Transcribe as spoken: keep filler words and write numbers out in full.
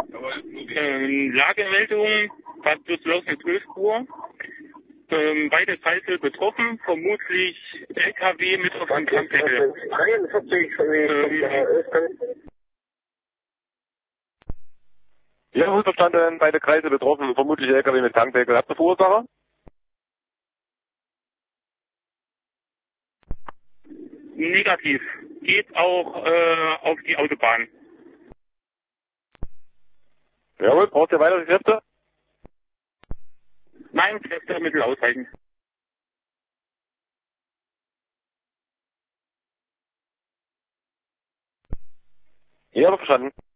Ähm, Lagemeldung, Bad Düsseldorf-Müllspur. Ähm, beide Kreise betroffen, vermutlich L K W mit auf dem Tankdeckel. Ähm, Ja, gut verstanden, beide Kreise betroffen, vermutlich L K W mit Tankdeckel. Habt ihr Verursacher? negativ. Geht auch äh, auf die Autobahn. Jawohl, braucht ihr weitere Kräfte? Nein, Kräftemittel ausreichend. Ja, verstanden.